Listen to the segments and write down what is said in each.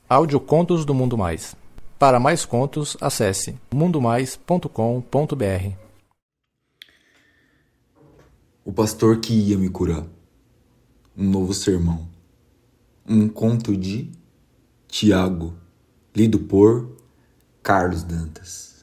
Audiocontos do Mundo Mais. Para mais contos, acesse mundomais.com.br. O pastor que ia me curar. Um novo sermão. Um conto de Tiago, lido por Carlos Dantas.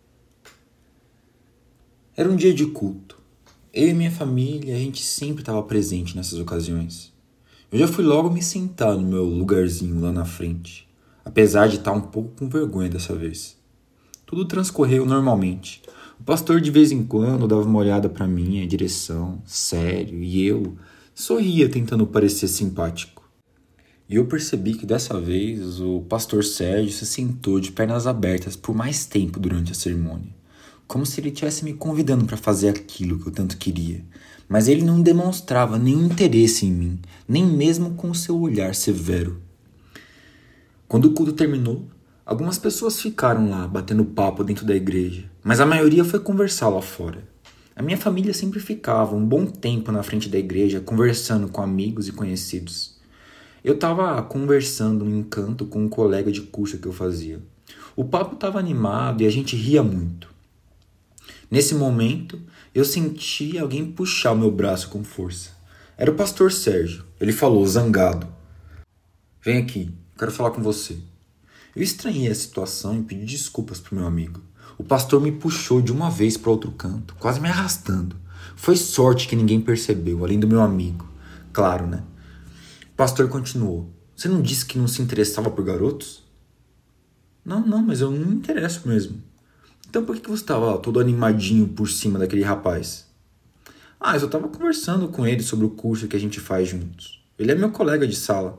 Era um dia de culto. Eu e minha família, a gente sempre estava presente nessas ocasiões. Eu já fui logo me sentar no meu lugarzinho lá na frente, apesar de estar um pouco com vergonha dessa vez. Tudo transcorreu normalmente. O pastor de vez em quando dava uma olhada para minha direção, sério, e eu sorria tentando parecer simpático. E eu percebi que dessa vez o pastor Sérgio se sentou de pernas abertas por mais tempo durante a cerimônia, como se ele estivesse me convidando para fazer aquilo que eu tanto queria. Mas ele não demonstrava nenhum interesse em mim, nem mesmo com o seu olhar severo. Quando o culto terminou, algumas pessoas ficaram lá batendo papo dentro da igreja, mas a maioria foi conversar lá fora. A minha família sempre ficava um bom tempo na frente da igreja conversando com amigos e conhecidos. Eu estava conversando no encanto com um colega de curso que eu fazia. O papo estava animado e a gente ria muito. Nesse momento, eu senti alguém puxar o meu braço com força. Era o pastor Sérgio. Ele falou, zangado: "Vem aqui, quero falar com você." Eu estranhei a situação e pedi desculpas pro meu amigo. O pastor me puxou de uma vez para outro canto, quase me arrastando. Foi sorte que ninguém percebeu, além do meu amigo. Claro, né? O pastor continuou: "Você não disse que não se interessava por garotos?" Não, mas eu não me interesso mesmo." "Então por que você estava todo animadinho por cima daquele rapaz?" "Eu só estava conversando com ele sobre o curso que a gente faz juntos. Ele é meu colega de sala."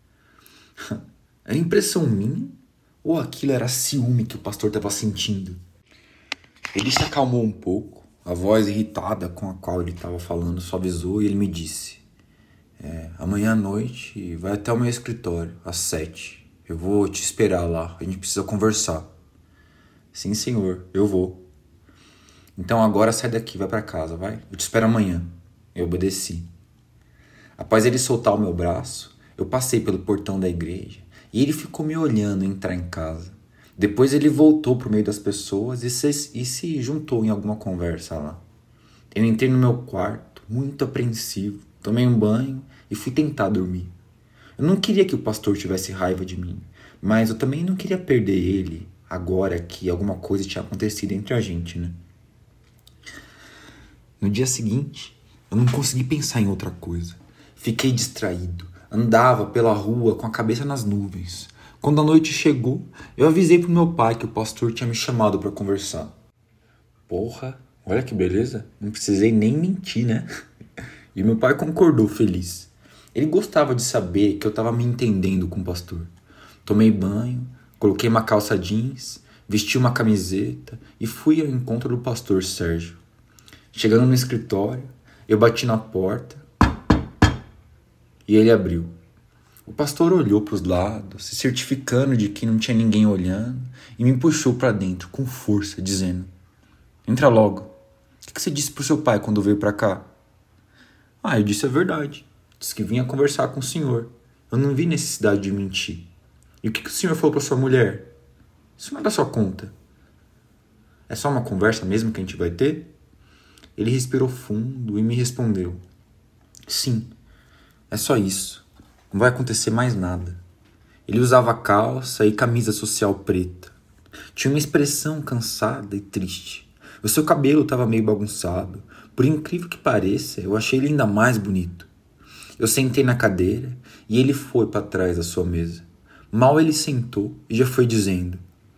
Era impressão minha? Ou aquilo era ciúme que o pastor estava sentindo? Ele se acalmou um pouco. A voz irritada com a qual ele estava falando suavizou e ele me disse: "Amanhã à noite vai até o meu escritório, às 7. Eu vou te esperar lá, a gente precisa conversar." "Sim, senhor, eu vou." "Então agora sai daqui, vai para casa, vai. Eu te espero amanhã." Eu obedeci. Após ele soltar o meu braço, eu passei pelo portão da igreja e ele ficou me olhando entrar em casa. Depois ele voltou pro meio das pessoas e se juntou em alguma conversa lá. Eu entrei no meu quarto, muito apreensivo, tomei um banho e fui tentar dormir. Eu não queria que o pastor tivesse raiva de mim, mas eu também não queria perder ele agora que alguma coisa tinha acontecido entre a gente, né? No dia seguinte, eu não consegui pensar em outra coisa. Fiquei distraído, andava pela rua com a cabeça nas nuvens. Quando a noite chegou, eu avisei pro meu pai que o pastor tinha me chamado para conversar. Porra, olha que beleza, não precisei nem mentir, né? E meu pai concordou feliz. Ele gostava de saber que eu estava me entendendo com o pastor. Tomei banho, coloquei uma calça jeans, vesti uma camiseta e fui ao encontro do pastor Sérgio. Chegando no escritório, eu bati na porta e ele abriu. O pastor olhou para os lados, se certificando de que não tinha ninguém olhando, e me puxou para dentro com força, dizendo: "Entra logo. O que você disse pro seu pai quando veio para cá?" Eu disse a verdade. Disse que vinha conversar com o senhor. Eu não vi necessidade de mentir. "E o que o senhor falou para sua mulher?" "Isso não é da sua conta." "É só uma conversa mesmo que a gente vai ter?" Ele respirou fundo e me respondeu: "Sim, é só isso. Não vai acontecer mais nada." Ele usava calça e camisa social preta. Tinha uma expressão cansada e triste. O seu cabelo estava meio bagunçado. Por incrível que pareça, eu achei ele ainda mais bonito. Eu sentei na cadeira e ele foi para trás da sua mesa. Mal ele sentou e já foi dizendo: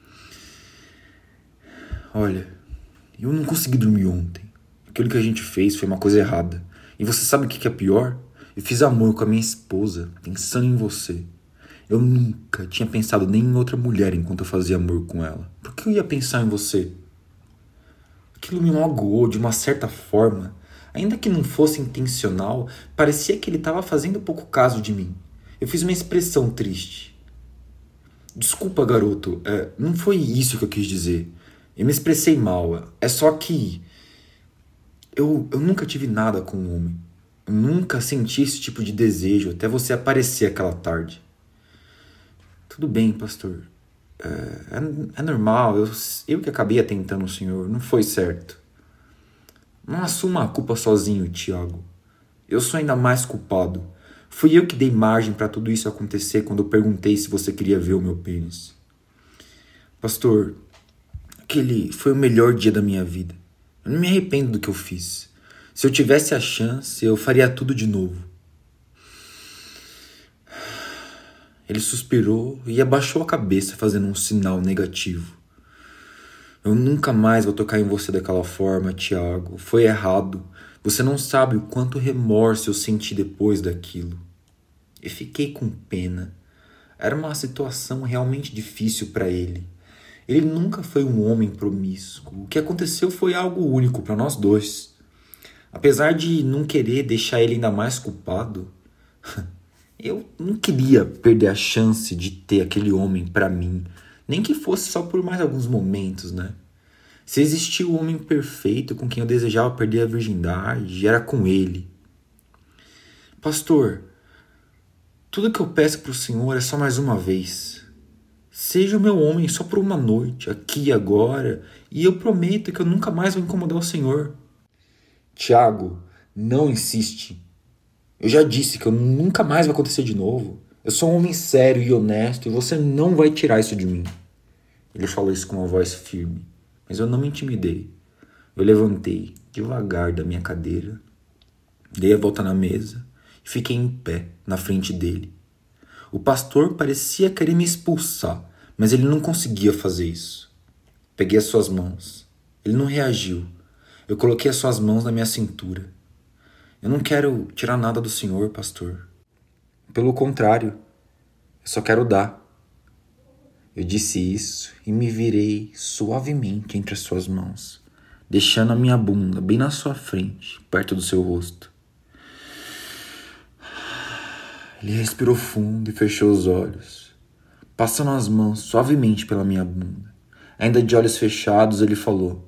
"Olha, eu não consegui dormir ontem. Aquilo que a gente fez foi uma coisa errada. E você sabe o que é pior? Eu fiz amor com a minha esposa, pensando em você. Eu nunca tinha pensado nem em outra mulher enquanto eu fazia amor com ela. Por que eu ia pensar em você?" Aquilo me magoou de uma certa forma. Ainda que não fosse intencional, parecia que ele estava fazendo pouco caso de mim. Eu fiz uma expressão triste. "Desculpa, garoto, não foi isso que eu quis dizer. Eu me expressei mal. É só que eu nunca tive nada com um homem. Eu nunca senti esse tipo de desejo até você aparecer aquela tarde." Tudo bem, pastor. É normal, eu que acabei atentando o senhor, não foi certo. Não assuma a culpa sozinho, Tiago. Eu sou ainda mais culpado. Fui eu que dei margem para tudo isso acontecer quando eu perguntei se você queria ver o meu pênis. Pastor, aquele foi o melhor dia da minha vida. Eu não me arrependo do que eu fiz. Se eu tivesse a chance, eu faria tudo de novo. Ele suspirou e abaixou a cabeça, fazendo um sinal negativo. Eu nunca mais vou tocar em você daquela forma, Tiago. Foi errado. Você não sabe o quanto remorso eu senti depois daquilo. Eu fiquei com pena. Era uma situação realmente difícil para ele. Ele nunca foi um homem promíscuo. O que aconteceu foi algo único para nós dois. Apesar de não querer deixar ele ainda mais culpado, eu não queria perder a chance de ter aquele homem para mim, nem que fosse só por mais alguns momentos, né? Se existia o homem perfeito com quem eu desejava perder a virgindade, era com ele. Pastor, tudo que eu peço para o Senhor é só mais uma vez. Seja o meu homem só por uma noite, aqui e agora, e eu prometo que eu nunca mais vou incomodar o Senhor. Tiago, não insiste. Eu já disse que eu nunca mais vai acontecer de novo. Eu sou um homem sério e honesto e você não vai tirar isso de mim. Ele falou isso com uma voz firme, mas eu não me intimidei. Eu levantei devagar da minha cadeira, dei a volta na mesa e fiquei em pé na frente dele. O pastor parecia querer me expulsar, mas ele não conseguia fazer isso. Peguei as suas mãos. Ele não reagiu. Eu coloquei as suas mãos na minha cintura. Eu não quero tirar nada do senhor, pastor. Pelo contrário, eu só quero dar. Eu disse isso e me virei suavemente entre as suas mãos, deixando a minha bunda bem na sua frente, perto do seu rosto. Ele respirou fundo e fechou os olhos, passando as mãos suavemente pela minha bunda. Ainda de olhos fechados, ele falou: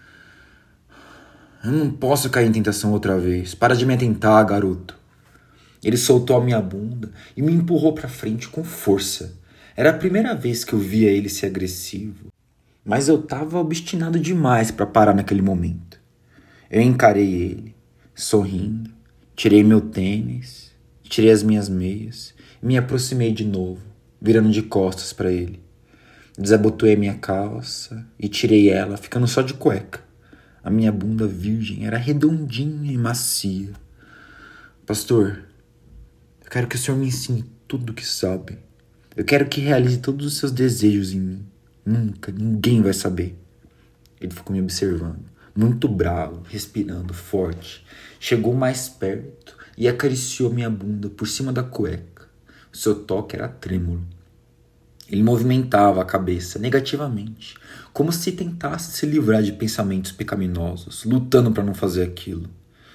eu não posso cair em tentação outra vez. Para de me atentar, garoto. Ele soltou a minha bunda e me empurrou para frente com força. Era a primeira vez que eu via ele ser agressivo, mas eu estava obstinado demais para parar naquele momento. Eu encarei ele, sorrindo, tirei meu tênis, tirei as minhas meias e me aproximei de novo, virando de costas para ele. Desabotoei a minha calça e tirei ela, ficando só de cueca. A minha bunda virgem era redondinha e macia. Pastor, eu quero que o senhor me ensine tudo o que sabe. Eu quero que realize todos os seus desejos em mim. Nunca, ninguém vai saber. Ele ficou me observando, muito bravo, respirando forte. Chegou mais perto e acariciou minha bunda por cima da cueca. O seu toque era trêmulo. Ele movimentava a cabeça negativamente, como se tentasse se livrar de pensamentos pecaminosos, lutando para não fazer aquilo.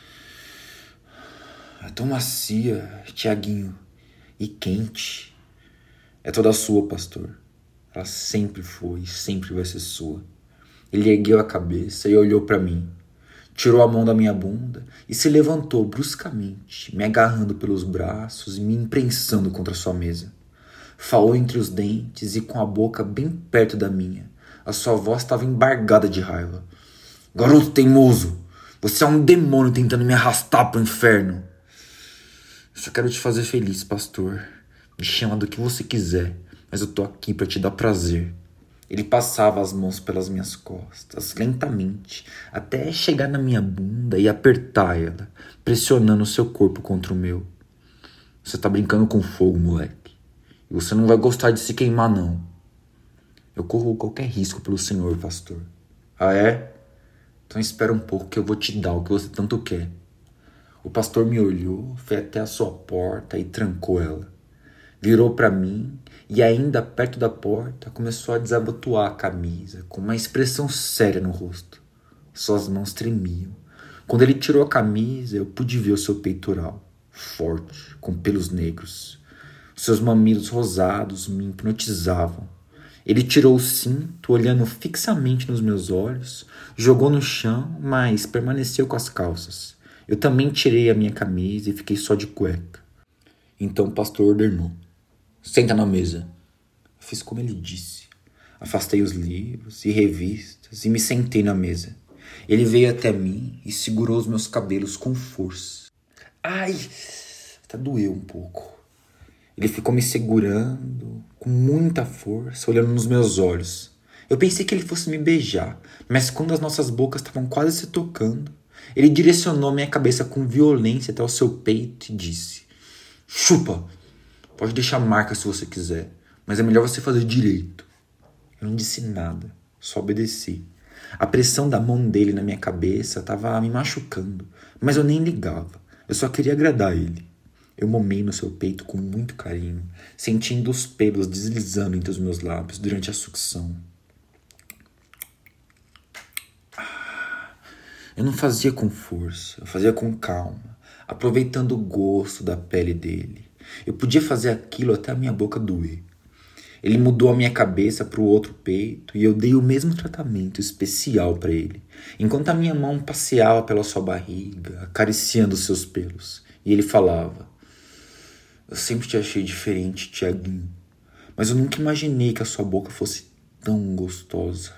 É tão macia, Tiaguinho, e quente. É toda sua, pastor. Ela sempre foi e sempre vai ser sua. Ele ergueu a cabeça e olhou para mim. Tirou a mão da minha bunda e se levantou bruscamente, me agarrando pelos braços e me imprensando contra sua mesa. Falou entre os dentes e com a boca bem perto da minha. A sua voz estava embargada de raiva. Garoto teimoso, você é um demônio tentando me arrastar para o inferno. Eu só quero te fazer feliz, pastor. Me chama do que você quiser, mas eu tô aqui para te dar prazer. Ele passava as mãos pelas minhas costas, lentamente, até chegar na minha bunda e apertar ela, pressionando o seu corpo contra o meu. Você tá brincando com fogo, moleque. E você não vai gostar de se queimar, não. Eu corro qualquer risco pelo senhor, pastor. Ah, é? Então espera um pouco que eu vou te dar o que você tanto quer. O pastor me olhou, foi até a sua porta e trancou ela. Virou para mim e ainda perto da porta começou a desabotoar a camisa com uma expressão séria no rosto. Suas mãos tremiam. Quando ele tirou a camisa, eu pude ver o seu peitoral, forte, com pelos negros. Seus mamilos rosados me hipnotizavam. Ele tirou o cinto, olhando fixamente nos meus olhos, jogou no chão, mas permaneceu com as calças. Eu também tirei a minha camisa e fiquei só de cueca. Então o pastor ordenou: senta na mesa. Fiz como ele disse. Afastei os livros e revistas e me sentei na mesa. Ele veio até mim e segurou os meus cabelos com força. Ai, até doeu um pouco. Ele ficou me segurando com muita força, olhando nos meus olhos. Eu pensei que ele fosse me beijar, mas quando as nossas bocas estavam quase se tocando, ele direcionou minha cabeça com violência até o seu peito e disse: chupa, pode deixar marca se você quiser, mas é melhor você fazer direito. Eu não disse nada, só obedeci. A pressão da mão dele na minha cabeça estava me machucando, mas eu nem ligava. Eu só queria agradar ele. Eu momei no seu peito com muito carinho, sentindo os pelos deslizando entre os meus lábios durante a sucção. Eu não fazia com força, eu fazia com calma, aproveitando o gosto da pele dele. Eu podia fazer aquilo até a minha boca doer. Ele mudou a minha cabeça para o outro peito e eu dei o mesmo tratamento especial para ele, enquanto a minha mão passeava pela sua barriga, acariciando os seus pelos. E ele falava: eu sempre te achei diferente, Tiaguinho, mas eu nunca imaginei que a sua boca fosse tão gostosa.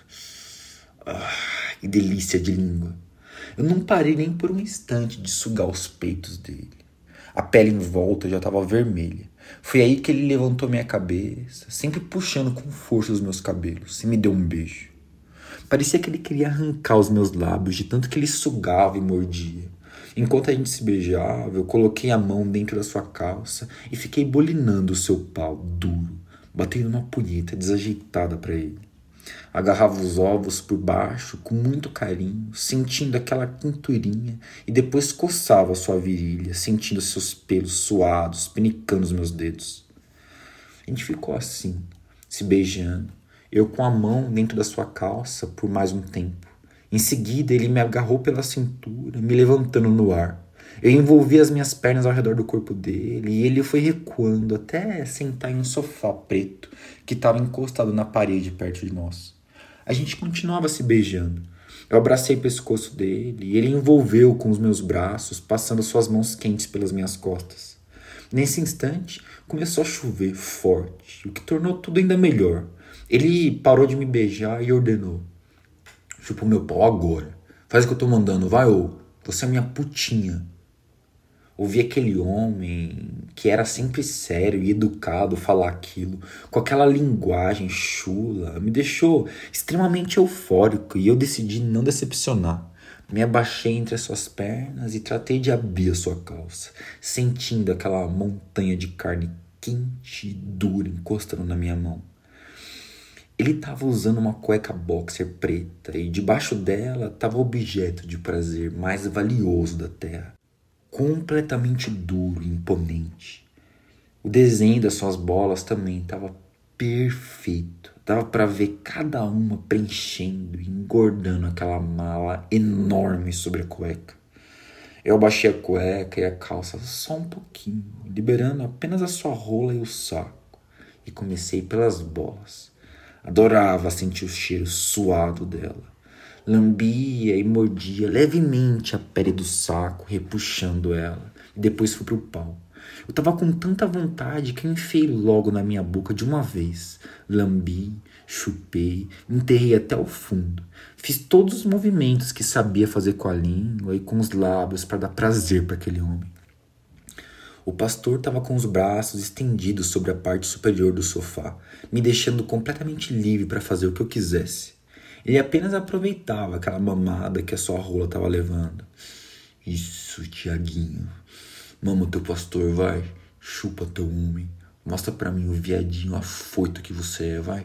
Que delícia de língua. Eu não parei nem por um instante de sugar os peitos dele. A pele em volta já estava vermelha. Foi aí que ele levantou minha cabeça, sempre puxando com força os meus cabelos, e me deu um beijo. Parecia que ele queria arrancar os meus lábios de tanto que ele sugava e mordia. Enquanto a gente se beijava, eu coloquei a mão dentro da sua calça e fiquei bolinando o seu pau duro, batendo uma punheta desajeitada para ele. Agarrava os ovos por baixo com muito carinho, sentindo aquela quinturinha, e depois coçava sua virilha, sentindo seus pelos suados, pinicando os meus dedos. A gente ficou assim, se beijando, eu com a mão dentro da sua calça por mais um tempo. Em seguida ele me agarrou pela cintura, me levantando no ar. Eu envolvi as minhas pernas ao redor do corpo dele e ele foi recuando até sentar em um sofá preto que estava encostado na parede perto de nós. A gente continuava se beijando. Eu abracei o pescoço dele e ele envolveu com os meus braços, passando suas mãos quentes pelas minhas costas. Nesse instante, começou a chover forte, o que tornou tudo ainda melhor. Ele parou de me beijar e ordenou: chupa o meu pau agora. Faz o que eu tô mandando, vai, ô. Você é minha putinha. Ouvi aquele homem que era sempre sério e educado falar aquilo, com aquela linguagem chula, me deixou extremamente eufórico e eu decidi não decepcionar. Me abaixei entre as suas pernas e tratei de abrir a sua calça, sentindo aquela montanha de carne quente e dura encostando na minha mão. Ele estava usando uma cueca boxer preta e debaixo dela estava o objeto de prazer mais valioso da terra. Completamente duro e imponente. O desenho das suas bolas também estava perfeito. Dava para ver cada uma preenchendo e engordando aquela mala enorme sobre a cueca. Eu abaixei a cueca e a calça só um pouquinho, liberando apenas a sua rola e o saco, e comecei pelas bolas. Adorava sentir o cheiro suado dela. Lambia e mordia levemente a pele do saco, repuxando ela. E depois fui pro pau. Eu tava com tanta vontade que eu enfiei logo na minha boca de uma vez. Lambi, chupei, enterrei até o fundo. Fiz todos os movimentos que sabia fazer com a língua e com os lábios para dar prazer para aquele homem. O pastor estava com os braços estendidos sobre a parte superior do sofá, me deixando completamente livre para fazer o que eu quisesse. Ele apenas aproveitava aquela mamada que a sua rola estava levando. Isso, Tiaguinho. Mama teu pastor, vai. Chupa teu homem. Mostra pra mim o viadinho afoito que você é, vai.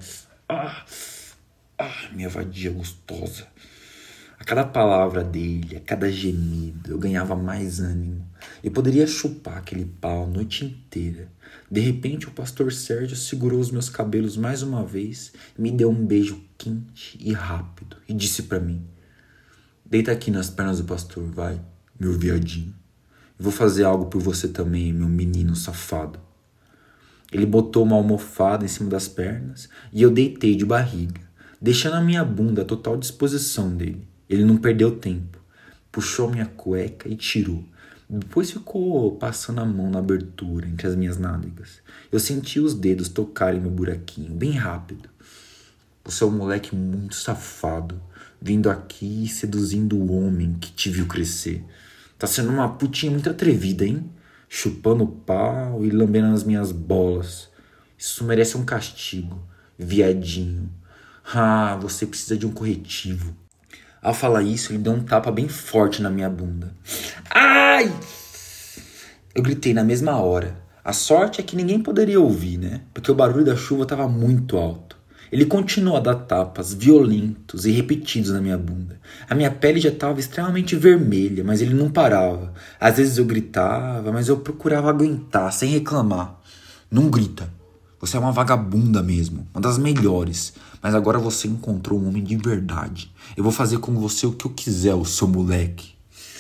Minha vadia gostosa. A cada palavra dele, a cada gemido, eu ganhava mais ânimo. Eu poderia chupar aquele pau a noite inteira. De repente, o pastor Sérgio segurou os meus cabelos mais uma vez, me deu um beijo quente e rápido e disse pra mim: deita aqui nas pernas do pastor, vai, meu viadinho. Eu vou fazer algo por você também, meu menino safado. Ele botou uma almofada em cima das pernas e eu deitei de barriga, deixando a minha bunda à total disposição dele. Ele não perdeu tempo. Puxou minha cueca e tirou. Depois ficou passando a mão na abertura entre as minhas nádegas. Eu senti os dedos tocarem no buraquinho, bem rápido. Você é um moleque muito safado, vindo aqui e seduzindo o homem que te viu crescer. Tá sendo uma putinha muito atrevida, hein? Chupando o pau e lambendo as minhas bolas. Isso merece um castigo, viadinho. Ah, você precisa de um corretivo. Ao falar isso, ele deu um tapa bem forte na minha bunda. Ai! Eu gritei na mesma hora. A sorte é que ninguém poderia ouvir, né? Porque o barulho da chuva estava muito alto. Ele continuou a dar tapas violentos e repetidos na minha bunda. A minha pele já estava extremamente vermelha, mas ele não parava. Às vezes eu gritava, mas eu procurava aguentar, sem reclamar. Não grita. Você é uma vagabunda mesmo, uma das melhores. Mas agora você encontrou um homem de verdade. Eu vou fazer com você o que eu quiser, o seu moleque.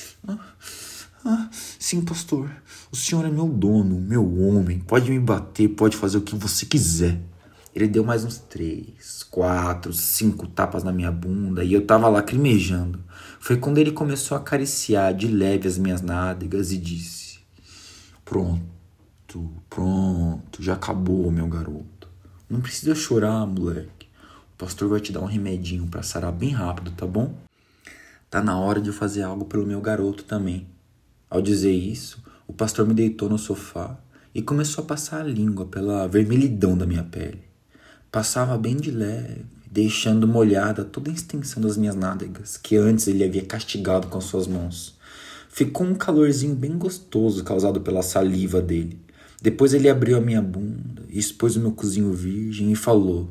Sim, pastor. O senhor é meu dono, meu homem. Pode me bater, pode fazer o que você quiser. Ele deu mais uns 3, 4, 5 tapas na minha bunda e eu tava lacrimejando. Foi quando ele começou a acariciar de leve as minhas nádegas e disse: Pronto, já acabou, meu garoto. Não precisa chorar, moleque. O pastor vai te dar um remedinho pra sarar bem rápido, tá bom? Tá na hora de eu fazer algo pelo meu garoto também. Ao dizer isso, o pastor me deitou no sofá e começou a passar a língua pela vermelhidão da minha pele. Passava bem de leve, deixando molhada toda a extensão das minhas nádegas, que antes ele havia castigado com suas mãos. Ficou um calorzinho bem gostoso causado pela saliva dele. Depois ele abriu a minha bunda, expôs o meu cozinho virgem e falou: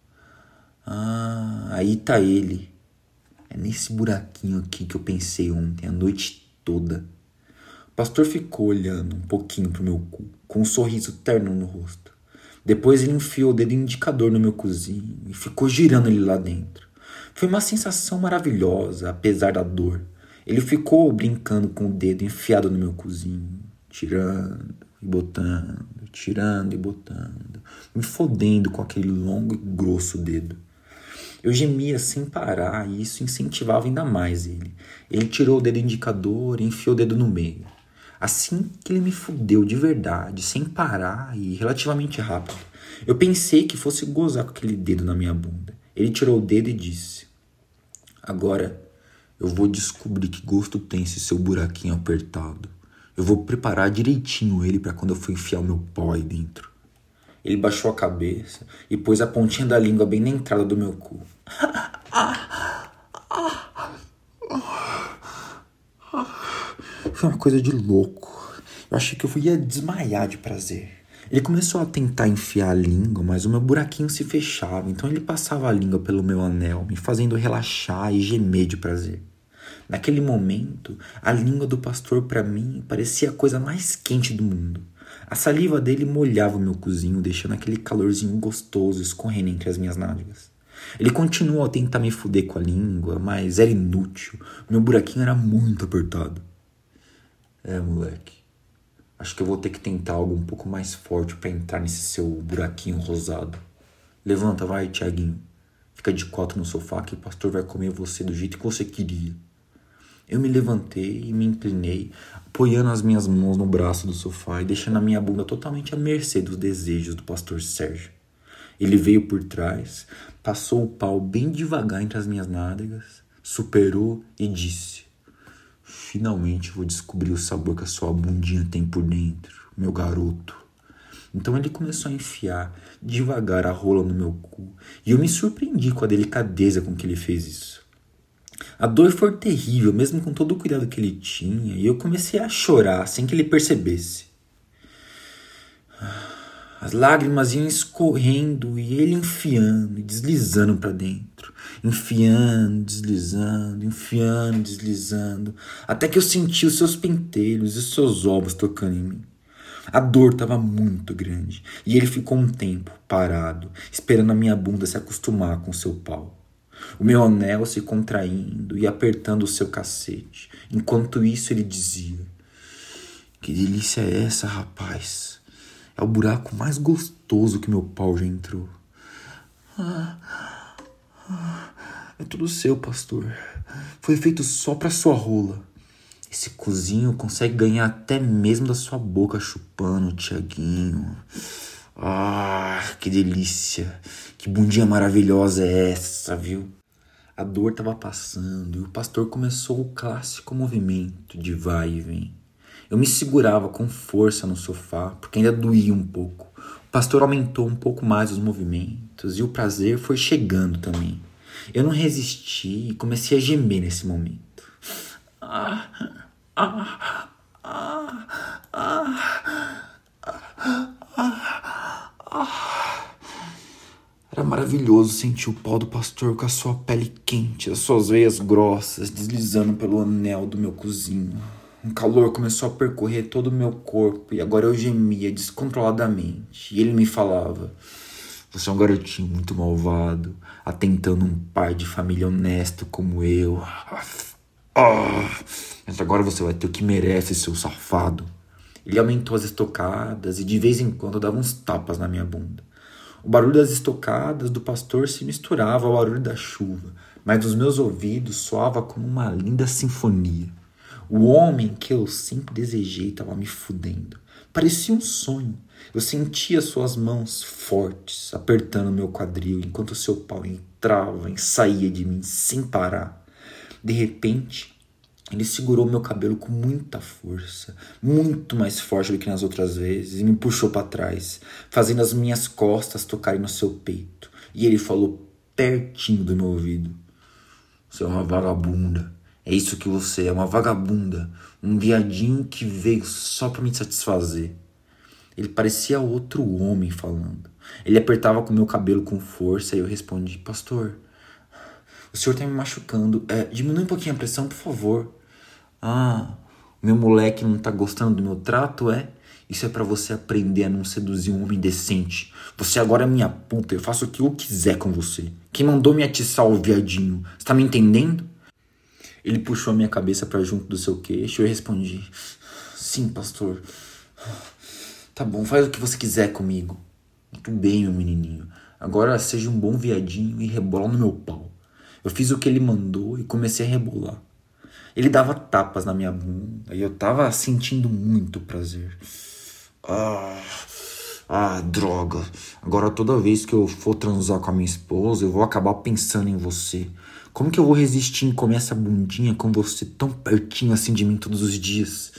aí tá ele. É nesse buraquinho aqui que eu pensei ontem, a noite toda. O pastor ficou olhando um pouquinho pro meu cu, com um sorriso terno no rosto. Depois ele enfiou o dedo indicador no meu cozinho e ficou girando ele lá dentro. Foi uma sensação maravilhosa, apesar da dor. Ele ficou brincando com o dedo enfiado no meu cozinho, tirando e botando, me fodendo com aquele longo e grosso dedo. Eu gemia sem parar e isso incentivava ainda mais ele. Ele tirou o dedo indicador e enfiou o dedo no meio. Assim que ele me fudeu de verdade, sem parar e relativamente rápido, eu pensei que fosse gozar com aquele dedo na minha bunda. Ele tirou o dedo e disse: agora eu vou descobrir que gosto tem esse seu buraquinho apertado. Eu vou preparar direitinho ele para quando eu for enfiar o meu pau aí dentro. Ele baixou a cabeça e pôs a pontinha da língua bem na entrada do meu cu. Foi uma coisa de louco. Eu achei que eu ia desmaiar de prazer. Ele começou a tentar enfiar a língua, mas o meu buraquinho se fechava. Então ele passava a língua pelo meu anel, me fazendo relaxar e gemer de prazer. Naquele momento, a língua do pastor para mim parecia a coisa mais quente do mundo. A saliva dele molhava o meu cozinho, deixando aquele calorzinho gostoso escorrendo entre as minhas nádegas. Ele continuou a tentar me fuder com a língua, mas era inútil. Meu buraquinho era muito apertado. Moleque. Acho que eu vou ter que tentar algo um pouco mais forte pra entrar nesse seu buraquinho rosado. Levanta, vai, Tiaguinho. Fica de cota no sofá que o pastor vai comer você do jeito que você queria. Eu me levantei e me inclinei, apoiando as minhas mãos no braço do sofá e deixando a minha bunda totalmente à mercê dos desejos do pastor Sérgio. Ele veio por trás, passou o pau bem devagar entre as minhas nádegas, superou e disse: finalmente vou descobrir o sabor que a sua bundinha tem por dentro, meu garoto. Então ele começou a enfiar devagar a rola no meu cu e eu me surpreendi com a delicadeza com que ele fez isso. A dor foi terrível, mesmo com todo o cuidado que ele tinha, e eu comecei a chorar sem que ele percebesse. As lágrimas iam escorrendo e ele enfiando e deslizando para dentro. Enfiando, deslizando. Até que eu senti os seus pentelhos e os seus ovos tocando em mim. A dor estava muito grande e ele ficou um tempo parado, esperando a minha bunda se acostumar com o seu pau. O meu anel se contraindo e apertando o seu cacete. Enquanto isso ele dizia: que delícia é essa, rapaz? É o buraco mais gostoso que meu pau já entrou. É tudo seu, pastor. Foi feito só pra sua rola. Esse cozinho consegue ganhar até mesmo da sua boca chupando, Tiaguinho. Ah, que delícia. Que bundinha maravilhosa é essa, viu? A dor tava passando e o pastor começou o clássico movimento de vai e vem. Eu me segurava com força no sofá, porque ainda doía um pouco. O pastor aumentou um pouco mais os movimentos e o prazer foi chegando também. Eu não resisti e comecei a gemer nesse momento. Era maravilhoso sentir o pau do pastor com a sua pele quente, as suas veias grossas deslizando pelo anel do meu cozinho. Um calor começou a percorrer todo o meu corpo e agora eu gemia descontroladamente. E ele me falava: você é um garotinho muito malvado, atentando um pai de família honesto como eu. Mas agora você vai ter o que merece, seu safado. Ele aumentou as estocadas e de vez em quando dava uns tapas na minha bunda. O barulho das estocadas do pastor se misturava ao barulho da chuva, mas nos meus ouvidos soava como uma linda sinfonia. O homem que eu sempre desejei estava me fudendo. Parecia um sonho. Eu sentia suas mãos fortes apertando meu quadril enquanto seu pau entrava e saía de mim sem parar. De repente, ele segurou meu cabelo com muita força, muito mais forte do que nas outras vezes, e me puxou para trás, fazendo as minhas costas tocarem no seu peito. E ele falou pertinho do meu ouvido: você é uma vagabunda. É isso que você é, uma vagabunda. Um viadinho que veio só para me satisfazer. Ele parecia outro homem falando. Ele apertava com meu cabelo com força e eu respondi: pastor, o senhor tá me machucando. Diminui um pouquinho a pressão, por favor. Meu moleque não tá gostando do meu trato, é? Isso é pra você aprender a não seduzir um homem decente. Você agora é minha puta, eu faço o que eu quiser com você. Quem mandou me atiçar, o viadinho? Você tá me entendendo? Ele puxou a minha cabeça pra junto do seu queixo e eu respondi: sim, pastor. Tá bom, faz o que você quiser comigo. Muito bem, meu menininho. Agora seja um bom viadinho e rebola no meu pau. Eu fiz o que ele mandou e comecei a rebolar. Ele dava tapas na minha bunda e eu tava sentindo muito prazer. Droga. Agora toda vez que eu for transar com a minha esposa, eu vou acabar pensando em você. Como que eu vou resistir em comer essa bundinha com você tão pertinho assim de mim todos os dias?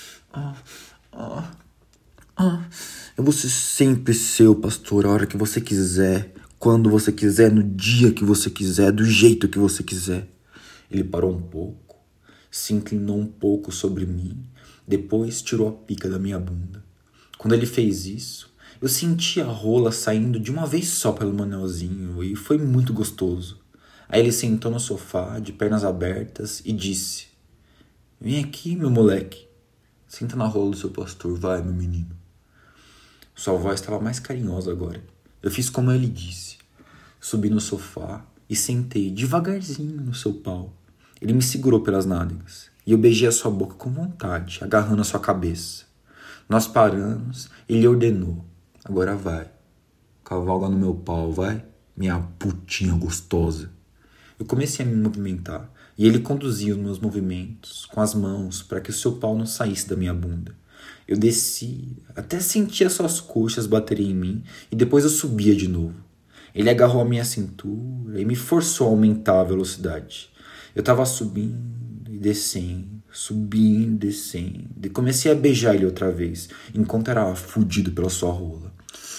Eu vou ser sempre seu, pastor, a hora que você quiser, quando você quiser, no dia que você quiser, do jeito que você quiser. Ele parou um pouco, se inclinou um pouco sobre mim, depois tirou a pica da minha bunda. Quando ele fez isso, eu senti a rola saindo de uma vez só pelo meu anelzinho e foi muito gostoso. Aí ele sentou no sofá, de pernas abertas, e disse: vem aqui, meu moleque. Senta na rola do seu pastor, vai, meu menino. Sua voz estava mais carinhosa agora. Eu fiz como ele disse. Subi no sofá e sentei devagarzinho no seu pau. Ele me segurou pelas nádegas e eu beijei a sua boca com vontade, agarrando a sua cabeça. Nós paramos e ele ordenou: agora vai. Cavalga no meu pau, vai, minha putinha gostosa. Eu comecei a me movimentar e ele conduzia os meus movimentos com as mãos para que o seu pau não saísse da minha bunda. Eu descia, até sentia suas coxas baterem em mim e depois eu subia de novo. Ele agarrou a minha cintura e me forçou a aumentar a velocidade. Eu estava subindo e descendo e comecei a beijar ele outra vez, enquanto era fudido pela sua rola.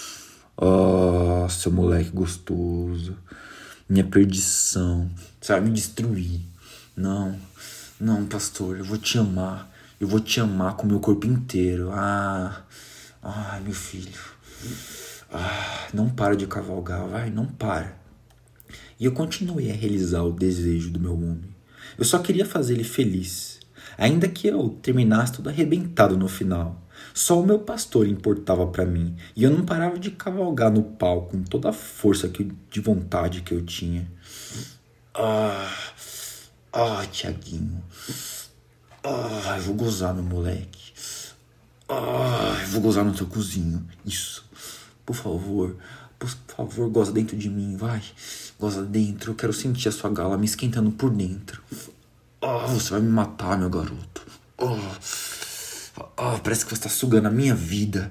Seu moleque gostoso. Minha perdição. Você vai me destruir. Não, pastor, eu vou te amar. Eu vou te amar com o meu corpo inteiro. Meu filho. Não para de cavalgar, vai, não para. E eu continuei a realizar o desejo do meu homem. Eu só queria fazer ele feliz. Ainda que eu terminasse tudo arrebentado no final. Só o meu pastor importava pra mim. E eu não parava de cavalgar no pau com toda a força de vontade que eu tinha. Tiaguinho. Eu vou gozar, meu moleque. Eu vou gozar no teu cozinho. Isso. Por favor, goza dentro de mim, vai. Goza dentro. Eu quero sentir a sua gala me esquentando por dentro. Você vai me matar, meu garoto. Parece que você está sugando a minha vida.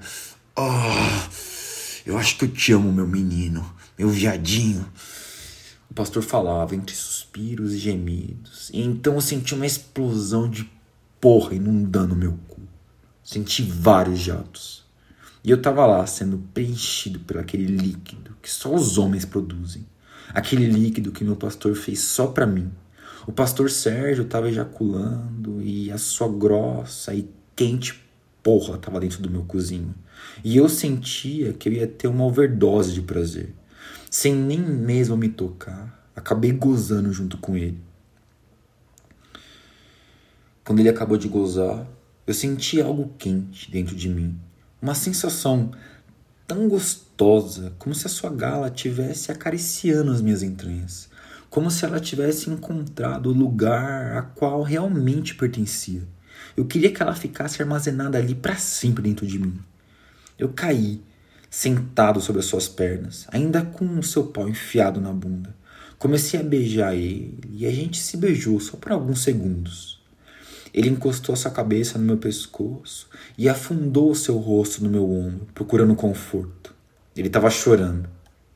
Eu acho que eu te amo, meu menino, meu viadinho. O pastor falava entre suspiros e gemidos. E então eu senti uma explosão de porra inundando meu cu. Senti vários jatos. E eu tava lá sendo preenchido por aquele líquido que só os homens produzem. Aquele líquido que meu pastor fez só pra mim. O pastor Sérgio tava ejaculando e a sua grossa e quente porra tava dentro do meu cozinho. E eu sentia que eu ia ter uma overdose de prazer. Sem nem mesmo me tocar, acabei gozando junto com ele. Quando ele acabou de gozar, eu senti algo quente dentro de mim. Uma sensação tão gostosa, como se a sua gala estivesse acariciando as minhas entranhas. Como se ela tivesse encontrado o lugar a qual realmente pertencia. Eu queria que ela ficasse armazenada ali para sempre dentro de mim. Eu caí, sentado sobre as suas pernas, ainda com o seu pau enfiado na bunda. Comecei a beijar ele e a gente se beijou só por alguns segundos. Ele encostou a sua cabeça no meu pescoço e afundou o seu rosto no meu ombro, procurando conforto. Ele estava chorando.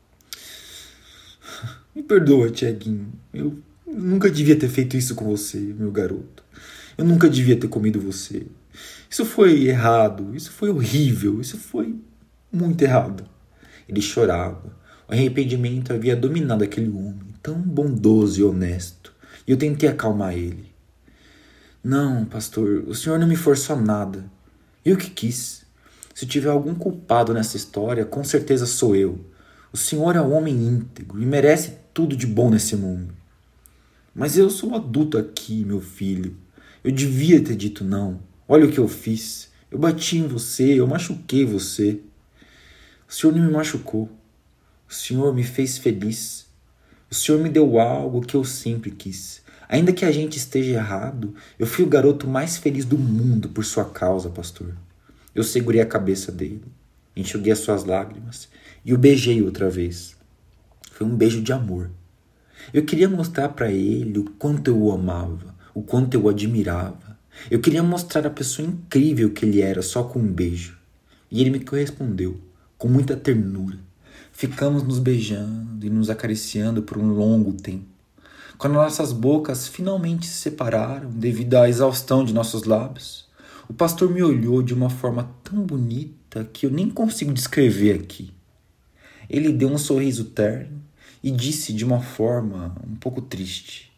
Me perdoa, Tiaguinho. Eu nunca devia ter feito isso com você, meu garoto. Eu nunca devia ter comido você. Isso foi errado, isso foi horrível, isso foi muito errado. Ele chorava. O arrependimento havia dominado aquele homem, tão bondoso e honesto. E eu tentei acalmar ele. Não, pastor, o senhor não me forçou a nada. Eu que quis. Se tiver algum culpado nessa história, com certeza sou eu. O senhor é um homem íntegro e merece tudo de bom nesse mundo. Mas eu sou adulto aqui, meu filho. Eu devia ter dito não. Olha o que eu fiz. Eu bati em você, eu machuquei você. O senhor não me machucou. O senhor me fez feliz. O senhor me deu algo que eu sempre quis. Ainda que a gente esteja errado, eu fui o garoto mais feliz do mundo por sua causa, pastor. Eu segurei a cabeça dele, enxuguei as suas lágrimas e o beijei outra vez. Foi um beijo de amor. Eu queria mostrar para ele o quanto eu o amava, o quanto eu o admirava. Eu queria mostrar a pessoa incrível que ele era só com um beijo. E ele me correspondeu, com muita ternura. Ficamos nos beijando e nos acariciando por um longo tempo. Quando nossas bocas finalmente se separaram devido à exaustão de nossos lábios, o pastor me olhou de uma forma tão bonita que eu nem consigo descrever aqui. Ele deu um sorriso terno e disse de uma forma um pouco triste: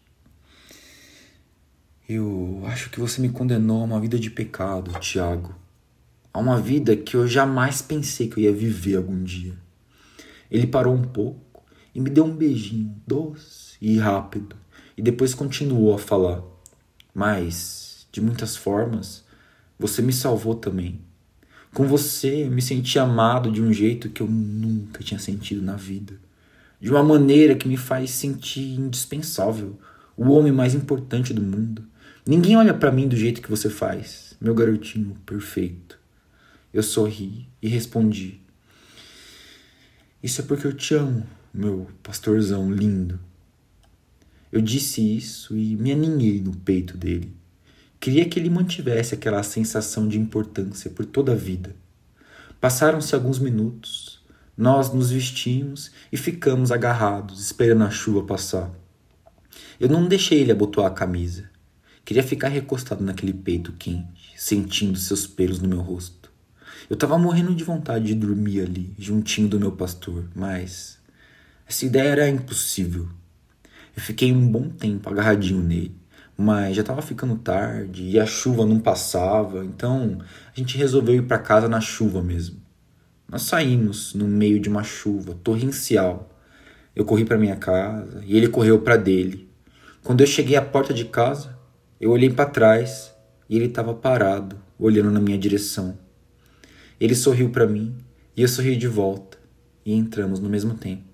eu acho que você me condenou a uma vida de pecado, Tiago. A uma vida que eu jamais pensei que eu ia viver algum dia. Ele parou um pouco e me deu um beijinho doce e rápido, e depois continuou a falar. Mas, de muitas formas, você me salvou também. Com você, eu me senti amado de um jeito que eu nunca tinha sentido na vida. De uma maneira que me faz sentir indispensável, o homem mais importante do mundo. Ninguém olha pra mim do jeito que você faz, meu garotinho perfeito. Eu sorri e respondi: isso é porque eu te amo, meu pastorzão lindo. Eu disse isso e me aninhei no peito dele. Queria que ele mantivesse aquela sensação de importância por toda a vida. Passaram-se alguns minutos, nós nos vestimos e ficamos agarrados, esperando a chuva passar. Eu não deixei ele abotoar a camisa. Queria ficar recostado naquele peito quente, sentindo seus pelos no meu rosto. Eu estava morrendo de vontade de dormir ali, juntinho do meu pastor, mas essa ideia era impossível. Eu fiquei um bom tempo agarradinho nele, mas já estava ficando tarde e a chuva não passava, então a gente resolveu ir para casa na chuva mesmo. Nós saímos no meio de uma chuva torrencial. Eu corri para minha casa e ele correu para dele. Quando eu cheguei à porta de casa, eu olhei para trás e ele estava parado, olhando na minha direção. Ele sorriu para mim e eu sorri de volta e entramos no mesmo tempo.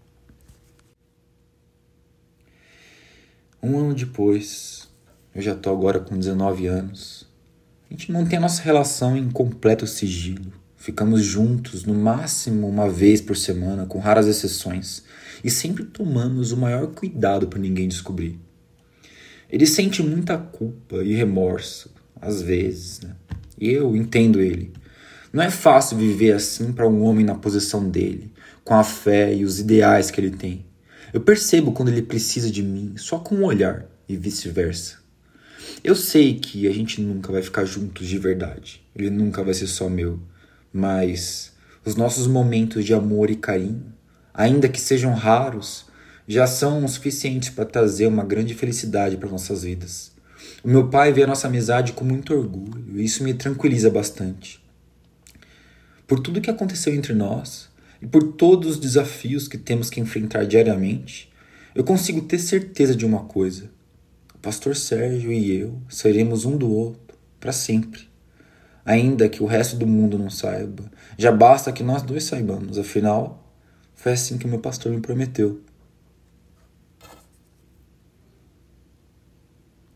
Um ano depois, eu já estou agora com 19 anos, a gente mantém a nossa relação em completo sigilo. Ficamos juntos no máximo uma vez por semana, com raras exceções, e sempre tomamos o maior cuidado para ninguém descobrir. Ele sente muita culpa e remorso às vezes, né? E eu entendo ele. Não é fácil viver assim para um homem na posição dele, com a fé e os ideais que ele tem. Eu percebo quando ele precisa de mim, só com um olhar, e vice-versa. Eu sei que a gente nunca vai ficar juntos de verdade. Ele nunca vai ser só meu. Mas os nossos momentos de amor e carinho, ainda que sejam raros, já são o suficientes para trazer uma grande felicidade para nossas vidas. O meu pai vê a nossa amizade com muito orgulho e isso me tranquiliza bastante. Por tudo que aconteceu entre nós e por todos os desafios que temos que enfrentar diariamente, eu consigo ter certeza de uma coisa: o pastor Sérgio e eu seremos um do outro para sempre. Ainda que o resto do mundo não saiba, já basta que nós dois saibamos, afinal, foi assim que o meu pastor me prometeu.